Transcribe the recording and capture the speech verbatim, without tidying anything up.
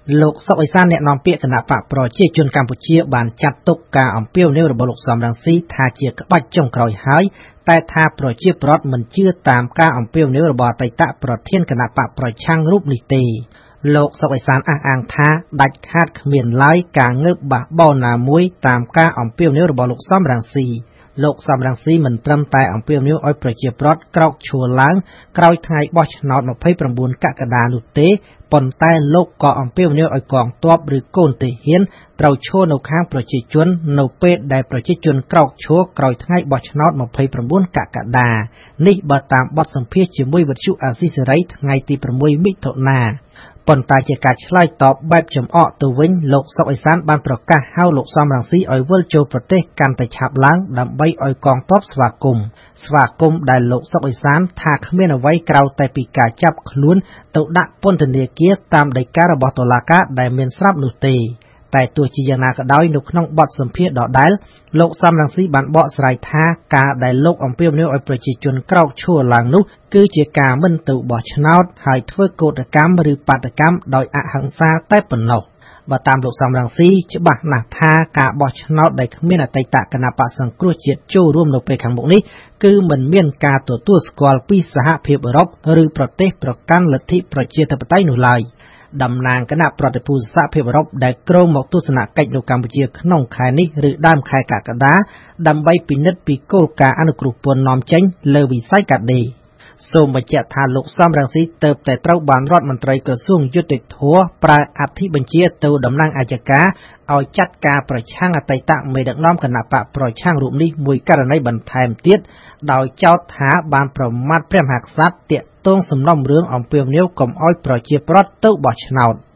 លោកសុកអេសានអ្នកនាំពាក្យគណៈបកប្រជាជនកម្ពុជាបានចាត់ទុកការអំពាវនាវរបស់លោកសំរងស៊ីថាជាក្បាច់ចុងក្រោយហើយតែថាប្រជាប្រដ្ឋមិនជឿតាមការអំពាវនាវរបស់អតីតប្រធានគណៈបកប្រឆាំងរូបនេះទេលោកសុកអេសានអះអាងថាដាច់ខាតគ្មានឡើយការងើបបះបោណាមួយតាមការអំពាវនាវរបស់លោកសំរងស៊ីលោកសំរងស៊ីមិនត្រឹមតែអំពាវនាវឲ្យប្រជាប្រដ្ឋក្រោកឈរឡើងក្រោយថ្ងៃបោះឆ្នោតម្ភៃប្រាំបួនកក្កដានោះទេប៉ុន្តែលោកក៏អំពាវនាវឲ្យកងទ័ពឬកូនទាហានត្រូវឈរនៅខាងប្រជាជននៅពេលដែលប្រជាជនក្រោកឈរក្រោយថ្ងៃបោះឆ្នោតម្ភៃប្រាំបួនកក្កដានេះបើតាមបទសម្ភាសន៍ជាមួយវិទ្យុអាស៊ីសេរីថ្ងៃទីប្រាំមួយមិថុនាប៉ុន្តែជាការឆ្លើយតបបែបចំអកទៅវិញលោកសុកអេសានបានប្រកាសហៅលោកសំរងស៊ីឲ្យវិលចូលប្រទេសកាន់តែឆាប់ឡើងដើម្បីឲ្យកងទ័ពស្វាគមន៍ស្វាគមន៍ដែលលោកសុកអេសានថាគ្មានអ្វីក្រៅតែពីការចាប់ខ្លួនទៅដាក់ពន្ធនាគារតាមដីការបស់តុលាការដែលមានស្រាប់នោះទេតែទោះជាយ៉ាងណាក៏ដោយនៅក្នុងបទសម្ភាសន៍ដដែលលោកសំរងស៊ីបានបកស្រាយថាការដែលលោកអំពាវនាវឲ្យប្រជាជនក្រោកឈរឡើងនោះគឺជាការមិនទៅបោះឆ្នោតហើយធ្វើកោតកម្មឬបាតកម្មដោយអហិង្សាតែប៉ុណ្ណោះបើតាមលោកសំរងស៊ីច្បាស់ណាស់ថាការបោះឆ្នោតដែលគ្មានអតីតគណៈបក្សសង្គ្រោះជាតិចូលរួមនៅពេលខាងមុខនេះគឺមិនមានការទទួលស្គាល់ពីសហភាពអឺរ៉ុបឬប្រទេសប្រកាន់លទ្ធិប្រជាធិបតេយ្យនោះឡើយតំណាងគណៈប្រតិភូសហភាពអឺរ៉ុបដែលគ្រងមកទស្សនកិច្ចនៅកម្ពុជាក្នុងខែនេះឬដើមខែកក្កដាដើម្បីពិនិត្យពីគោលការណ៍អនុគ្រោះពន្ធនាំចេញលើវិស័យកាដេសូមបញ្ជាក់ថាលោកសំរងស៊ីទើបតែត្រូវបានរដ្ឋមន្ត្រីក្រសួងយុតិធធម៌ប្រើអធិបញ្ជាទៅតំណាងអัยការឲ្យចាត់ការប្រឆាំងអតីតមេដឹកនាំគណៈបកប្រឆាំងរូបនេះមួយករណីបន្ថែមទៀតដោយចោទថាបានប្រមាថព្រះមហាក្សត្រទាក់ទងសំណុំរឿងអំពាវនាវកុំឲ្យប្រជាប្រដ្ឋទៅបោះឆ្នោត